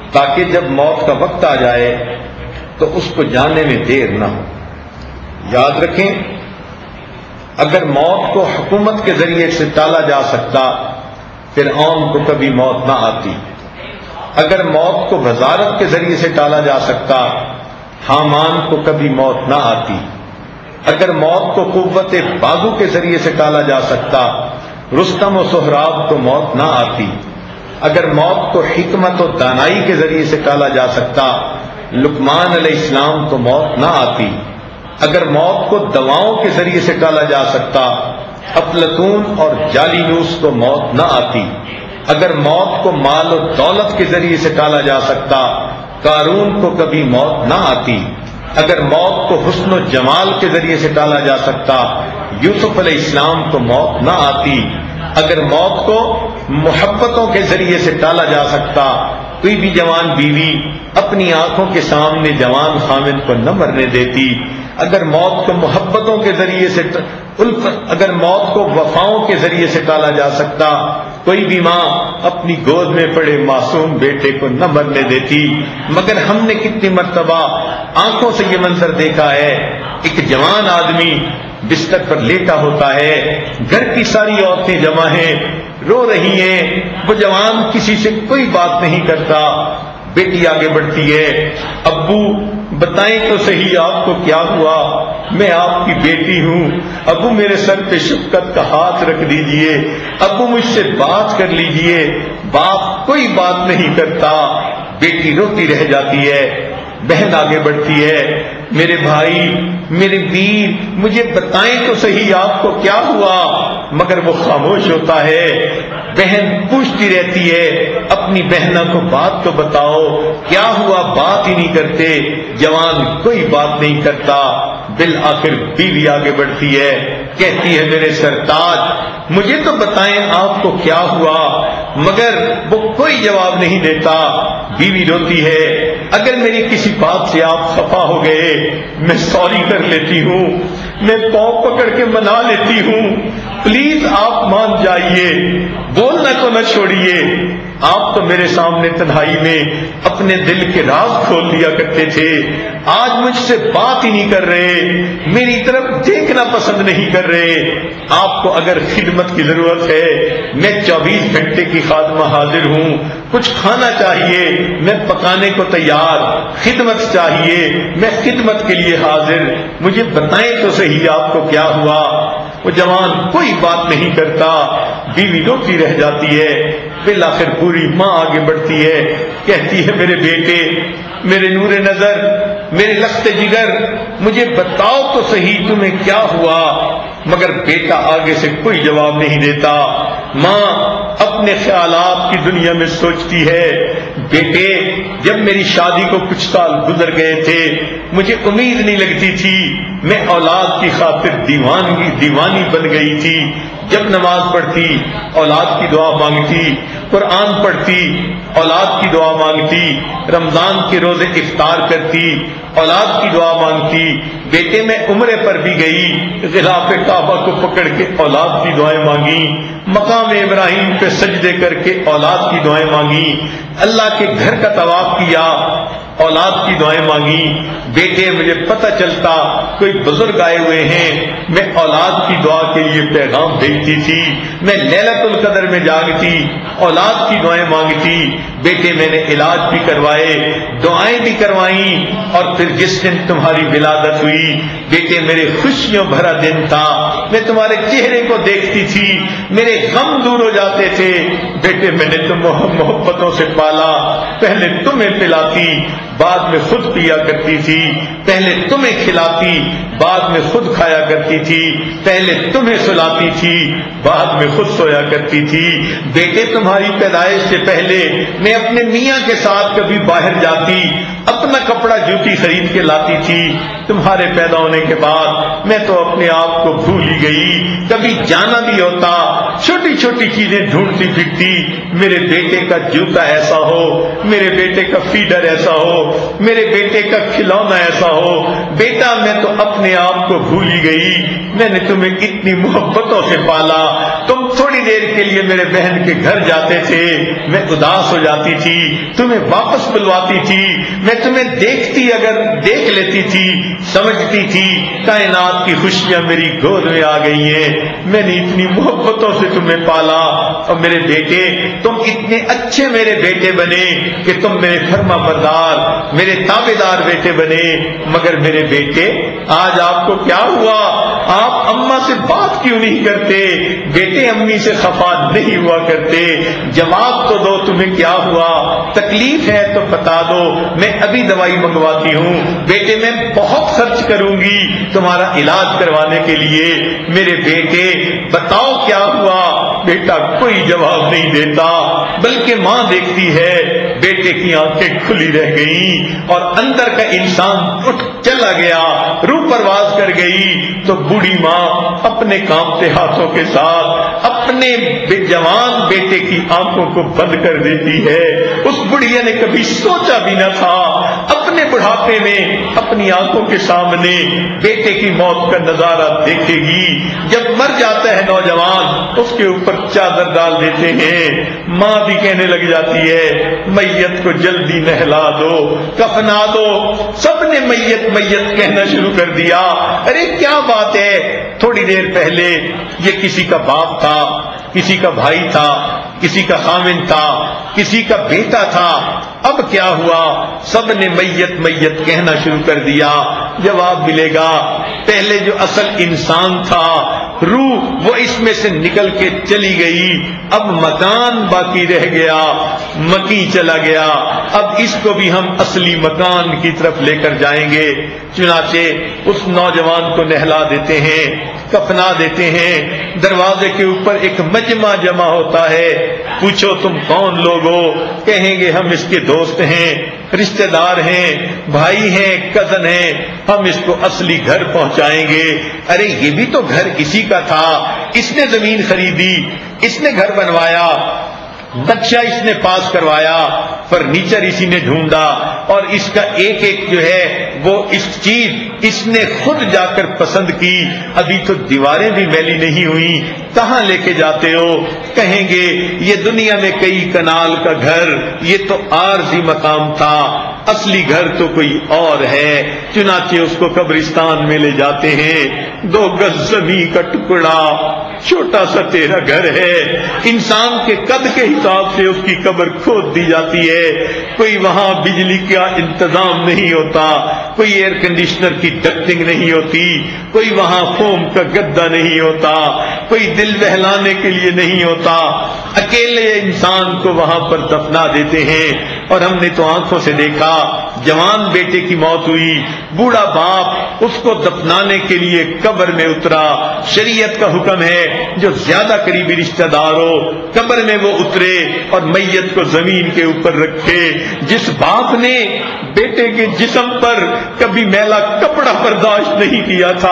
تاکہ جب موت کا وقت آ جائے تو اس کو جانے میں دیر نہ ہو۔ یاد رکھیں، اگر موت کو حکومت کے ذریعے سے ٹالا جا سکتا، فرعون کو کبھی موت نہ آتی۔ اگر موت کو وزارت کے ذریعے سے ٹالا جا سکتا، حامان کو کبھی موت نہ آتی۔ اگر موت کو قوت بازو کے ذریعے سے ٹالا جا سکتا، رستم و سہراب کو موت نہ آتی۔ اگر موت کو حکمت و دانائی کے ذریعے سے ٹالا جا سکتا، لقمان علیہ السلام کو موت نہ آتی۔ اگر موت کو دواؤں کے ذریعے سے ٹالا جا سکتا، افلاطون اور جالینوس کو موت نہ آتی۔ اگر موت کو مال و دولت کے ذریعے سے ٹالا جا سکتا، قارون کو کبھی موت نہ آتی۔ اگر موت کو حسن و جمال کے ذریعے سے ٹالا جا سکتا، یوسف علیہ السلام کو موت نہ آتی۔ اگر موت کو محبتوں کے ذریعے سے ٹالا جا سکتا، کوئی بھی جوان بیوی اپنی آنکھوں کے سامنے جوان خامن کو نہ مرنے دیتی۔ اگر موت کو محبتوں کے ذریعے سے اگر موت کو وفاؤں کے ذریعے سے ٹالا جا سکتا، کوئی بھی ماں اپنی گود میں پڑے معصوم بیٹے کو نہ مرنے دیتی۔ مگر ہم نے کتنی مرتبہ آنکھوں سے یہ منظر دیکھا ہے، ایک جوان آدمی بستر پر لیٹا ہوتا ہے، گھر کی ساری عورتیں جمع ہیں، رو رہی ہیں، وہ جوان کسی سے کوئی بات نہیں کرتا۔ بیٹی آگے بڑھتی ہے، ابو بتائیں تو صحیح آپ کو کیا ہوا، میں آپ کی بیٹی ہوں، ابو میرے سر پہ شفقت کا ہاتھ رکھ دیجئے، ابو مجھ سے بات کر لیجئے۔ باپ کوئی بات نہیں کرتا، بیٹی روتی رہ جاتی ہے۔ بہن آگے بڑھتی ہے، میرے بھائی، میرے ویر، مجھے بتائیں تو صحیح آپ کو کیا ہوا، مگر وہ خاموش ہوتا ہے۔ بہن پوچھتی رہتی ہے، اپنی بہنوں کو بات تو بتاؤ، کیا ہوا، بات ہی نہیں کرتے۔ جوان کوئی بات نہیں کرتا۔ بالآخر بیوی آگے بڑھتی ہے، کہتی ہے، میرے سرتاج، مجھے تو بتائیں آپ کو کیا ہوا، مگر وہ کوئی جواب نہیں دیتا۔ بیوی روتی ہے، اگر میری کسی بات سے آپ خفا ہو گئے، میں سوری کر لیتی ہوں، میں پاؤں پکڑ کے منا لیتی ہوں، پلیز آپ مان جائیے، بولنا تو نہ چھوڑیے۔ آپ تو میرے سامنے تنہائی میں اپنے دل کے راز کھول دیا کرتے تھے، آج مجھ سے بات ہی نہیں کر رہے، میری طرف دیکھنا پسند نہیں کر رہے۔ آپ کو اگر خدمت کی ضرورت ہے، میں 24 گھنٹے کی خادمہ حاضر ہوں، کچھ کھانا چاہیے میں پکانے کو تیار، خدمت چاہیے میں خدمت کے لیے حاضر، مجھے بتائیں تو صحیح آپ کو کیا ہوا۔ وہ جوان کوئی بات نہیں کرتا، بیوی روتی رہ جاتی ہے۔ بالآخر پوری ماں آگے بڑھتی ہے، کہتی ہے، میرے بیٹے، میرے نور نظر، میرے لخت جگر، مجھے بتاؤ تو صحیح تمہیں کیا ہوا۔ مگر بیٹا آگے سے کوئی جواب نہیں دیتا۔ ماں اپنے خیالات کی دنیا میں سوچتی ہے، بیٹے، جب میری شادی کو کچھ سال گزر گئے تھے، مجھے امید نہیں لگتی تھی، میں اولاد کی خاطر دیوانی بن گئی تھی۔ جب نماز پڑھتی اولاد کی دعا مانگتی، قرآن پڑھتی اولاد کی دعا مانگتی، رمضان کے روزے افطار کرتی اولاد کی دعا مانگتی۔ بیٹے میں عمرے پر بھی گئی، غلاف کعبہ کو پکڑ کے اولاد کی دعائیں مانگی، مقام ابراہیم پہ سجدے کر کے اولاد کی دعائیں مانگی، اللہ کے گھر کا طواف کیا، اولاد کی دعائیں مانگی۔ بیٹے مجھے پتہ چلتا کوئی بزرگ آئے ہوئے ہیں، میں اولاد کی دعا کے لیے پیغام بھیجتی تھی، میں لیلۃ القدر میں جاگتی اولاد کی دعائیں مانگتی۔ بیٹے میں نے علاج بھی کروائے، دعائیں بھی کروائیں، اور پھر جس دن تمہاری ولادت ہوئی بیٹے میرے خوشیوں بھرا دن تھا، میں تمہارے چہرے کو دیکھتی تھی، میرے غم دور ہو جاتے تھے۔ بیٹے میں نے تم محبتوں سے پالا، پہلے تمہیں پلاتی بعد میں خود پیا کرتی تھی، پہلے تمہیں کھلاتی بعد میں خود کھایا کرتی تھی، پہلے تمہیں سلاتی تھی بعد میں خود سویا کرتی تھی۔ بیٹے تمہاری پیدائش سے پہلے میں اپنے میاں کے ساتھ کبھی باہر جاتی، اپنا کپڑا جوتی خرید کے لاتی تھی، تمہارے پیدا ہونے کے بعد میں تو اپنے آپ کو بھول ہی گئی، کبھی جانا بھی ہوتا چھوٹی چھوٹی چیزیں ڈھونڈتی پھرتی، میرے بیٹے کا جوتا ایسا ہو، میرے بیٹے کا فیڈر ایسا ہو، میرے بیٹے کا کھلونا ایسا ہو۔ بیٹا میں تو اپنے آپ کو بھول ہی گئی، میں نے تمہیں اتنی محبتوں سے پالا، تم تھوڑی دیر کے لیے میرے بہن کے گھر جاتے تھے میں اداس ہو جاتی تھی، تمہیں واپس بلواتی تھی، میں تمہیں دیکھ لیتی تھی، سمجھتی تھی کائنات کی خوشیاں میری گود میں آ گئی ہیں، میں نے اتنی محبتوں سے تمہیں پالا، اور میرے بیٹے تم اتنے اچھے میرے بیٹے بنے کہ تم میرے فرما بردار، میرے تابعدار بیٹے بنے، مگر میرے بیٹے آج آپ کو کیا ہوا؟ آپ اماں سے بات کیوں نہیں کرتے؟ بیٹے امی سے خفا نہیں ہوا کرتے، جواب تو دو تمہیں کیا ہوا؟ تکلیف ہے تو بتا دو، میں ابھی دوائی منگواتی ہوں، بیٹے میں بہت خرچ کروں گی تمہارا علاج کروانے کے لیے، میرے بیٹے بتاؤ کیا ہوا؟ بیٹا کوئی جواب نہیں دیتا، بلکہ ماں دیکھتی ہے بیٹے کی آنکھیں کھلی رہ گئیں اور اندر کا انسان اٹھ چلا گیا، روح پرواز کر گئی، تو بوڑھی ماں اپنے کانپتے ہاتھوں کے ساتھ اپنے جوان بیٹے کی آنکھوں کو بند کر دیتی ہے۔ اس بڑھیا نے کبھی سوچا بھی نہ تھا اپنے بڑھاپے میں اپنی آنکھوں کے سامنے بیٹے کی موت کا نظارہ دیکھے گی۔ جب مر جاتا ہے نوجوان اس کے اوپر چادر ڈال دیتے ہیں، ماں بھی کہنے لگ جاتی ہے میت کو جلدی نہلا دو، کفنا دو، سب نے میت میت کہنا شروع کر دیا۔ ارے کیا بات ہے، تھوڑی دیر پہلے یہ کسی کا باپ تھا، کسی کا بھائی تھا، کسی کا خامن تھا، کسی کا بیٹا تھا، اب کیا ہوا؟ سب نے میت میت کہنا شروع کر دیا۔ جواب ملے گا پہلے جو اصل انسان تھا، روح وہ اس میں سے نکل کے چلی گئی، اب مکان باقی رہ گیا، مکی چلا گیا، اب اس کو بھی ہم اصلی مکان کی طرف لے کر جائیں گے۔ چنانچہ اس نوجوان کو نہلا دیتے ہیں، کفنا دیتے ہیں، دروازے کے اوپر ایک مجمع جمع ہوتا ہے، پوچھو تم کون لوگ ہو؟ کہیں گے ہم اس کے دوست ہیں، رشتہ دار ہیں، بھائی ہیں، کزن ہیں، ہم اس کو اصلی گھر پہنچائیں گے۔ ارے یہ بھی تو گھر اسی کا تھا، اس نے زمین خریدی، اس نے گھر بنوایا، نقشہ اس نے پاس کروایا، فرنیچر اسی نے ڈھونڈا، اور اس کا ایک ایک جو ہے وہ اس چیز اس نے خود جا کر پسند کی، ابھی تو دیواریں بھی میلی نہیں ہوئی، کہاں لے کے جاتے ہو؟ کہیں گے یہ دنیا میں کئی کنال کا گھر، یہ تو عارضی مقام تھا، اصلی گھر تو کوئی اور ہے۔ چنانچہ اس کو قبرستان میں لے جاتے ہیں، 2 گز زمین کا ٹکڑا، چھوٹا سا تیرا گھر ہے، انسان کے قد کے حساب سے اس کی قبر کھود دی جاتی ہے، کوئی وہاں بجلی کا انتظام نہیں ہوتا، کوئی ایئر کنڈیشنر کی ڈکٹنگ نہیں ہوتی، کوئی وہاں فوم کا گدا نہیں ہوتا، کوئی دل بہلانے کے لیے نہیں ہوتا، اکیلے انسان کو وہاں پر دفنا دیتے ہیں۔ اور ہم نے تو آنکھوں سے دیکھا، جوان بیٹے کی موت ہوئی، بوڑھا باپ اس کو دفنانے کے لیے قبر میں اترا، شریعت کا حکم ہے جو زیادہ قریبی رشتہ دار ہو قبر میں وہ اترے اور میت کو زمین کے اوپر رکھے۔ جس باپ نے بیٹے کے جسم پر کبھی میلا کپڑا برداشت نہیں کیا تھا،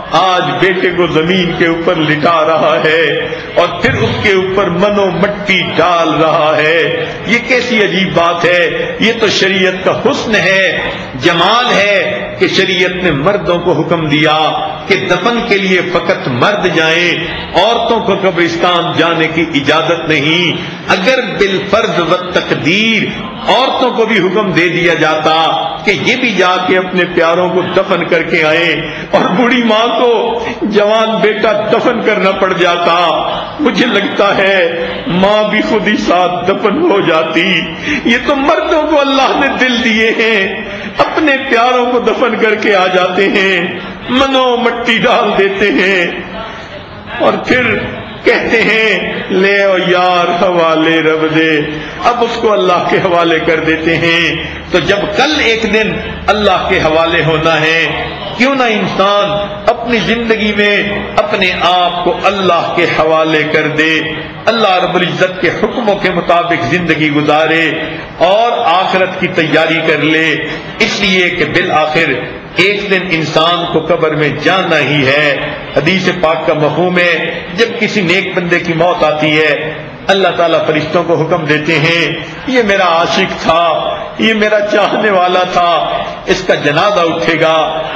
آج بیٹے کو زمین کے اوپر لٹا رہا ہے اور پھر اس کے اوپر منو مٹی ڈال رہا ہے۔ یہ کیسی عجیب بات ہے، یہ تو شریعت کا حسن ہے، جمال ہے کہ شریعت نے مردوں کو حکم دیا کہ دفن کے لیے فقط مرد جائیں، عورتوں کو قبرستان جانے کی اجازت نہیں۔ اگر بالفرض و تقدیر عورتوں کو بھی حکم دے دیا جاتا کہ یہ بھی جا کے اپنے پیاروں کو دفن کر کے آئیں، اور بوڑھی ماں کو جوان بیٹا دفن کرنا پڑ جاتا، مجھے لگتا ہے ماں بھی خود ہی ساتھ دفن ہو جاتی۔ یہ تو مردوں کو اللہ نے دل دیے ہیں، اپنے پیاروں کو دفن کر کے آ جاتے ہیں، منو مٹی ڈال دیتے ہیں اور پھر کہتے ہیں لے او یار حوالے رب دے، اب اس کو اللہ کے حوالے کر دیتے ہیں۔ تو جب کل ایک دن اللہ کے حوالے ہونا ہے، کیوں نہ انسان اپنی زندگی میں اپنے آپ کو اللہ کے حوالے کر دے، اللہ رب العزت کے حکموں کے مطابق زندگی گزارے اور آخرت کی تیاری کر لے، اس لیے کہ بالآخر ایک دن انسان کو قبر میں جانا ہی ہے۔ حدیث پاک کا مفہوم ہے جب کسی نیک بندے کی موت آتی ہے، اللہ تعالیٰ فرشتوں کو حکم دیتے ہیں یہ میرا عاشق تھا، یہ میرا چاہنے والا تھا، اس کا جنازہ اٹھے گا،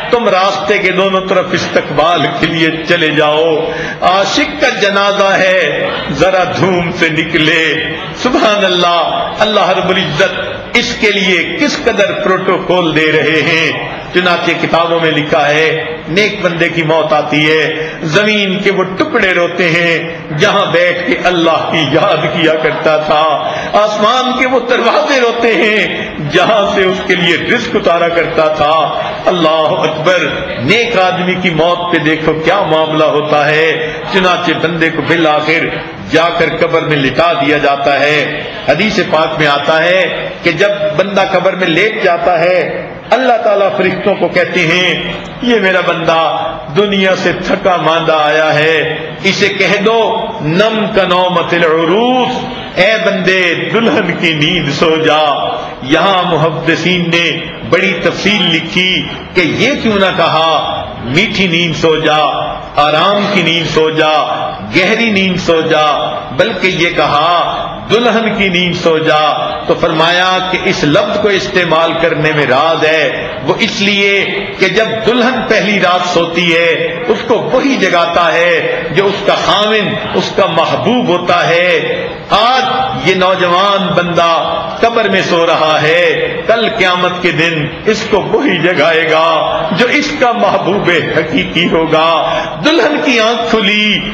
تم راستے کے دونوں طرف استقبال کے لیے چلے جاؤ، عاشق کا جنازہ ہے ذرا دھوم سے نکلے۔ سبحان اللہ، اللہ رب العزت اس کے لیے کس قدر پروٹوکول دے رہے ہیں۔ چنانچہ کتابوں میں لکھا ہے نیک بندے کی موت آتی ہے، زمین کے وہ ٹکڑے روتے ہیں جہاں بیٹھ کے اللہ کی یاد کیا کرتا تھا، آسمان کے وہ دروازے روتے ہیں جہاں سے اس کے لیے رزق اتارا کرتا تھا۔ اللہ اکبر، نیک آدمی کی موت پہ دیکھو کیا معاملہ ہوتا ہے۔ چنانچہ بندے کو بالآخر جا کر قبر میں لٹا دیا جاتا ہے۔ حدیث پاک میں آتا ہے کہ جب بندہ قبر میں لیٹ جاتا ہے، اللہ تعالیٰ فرشتوں کو کہتے ہیں یہ میرا بندہ دنیا سے تھکا ماندہ آیا ہے، اسے کہہ دو نم کنومت العروس، اے بندے دلہن کی نیند سو جا۔ یہاں محدثین نے بڑی تفصیل لکھی کہ یہ کیوں نہ کہا میٹھی نیند سو جا، آرام کی نیند سو جا، گہری نیند سو جا، بلکہ یہ کہا دلہن کی نیند سو جا۔ تو فرمایا کہ اس لفظ کو استعمال کرنے میں راز ہے، وہ اس لیے کہ جب دلہن پہلی رات سوتی ہے اس کو وہی جگاتا ہے جو اس کا خاوند، اس کا محبوب ہوتا ہے۔ آج یہ نوجوان بندہ قبر میں سو رہا ہے، کل قیامت کے دن اس کو وہی جگائے گا جو اس کا محبوب حقیقی ہوگا۔ دلہن کی آنکھ کھلی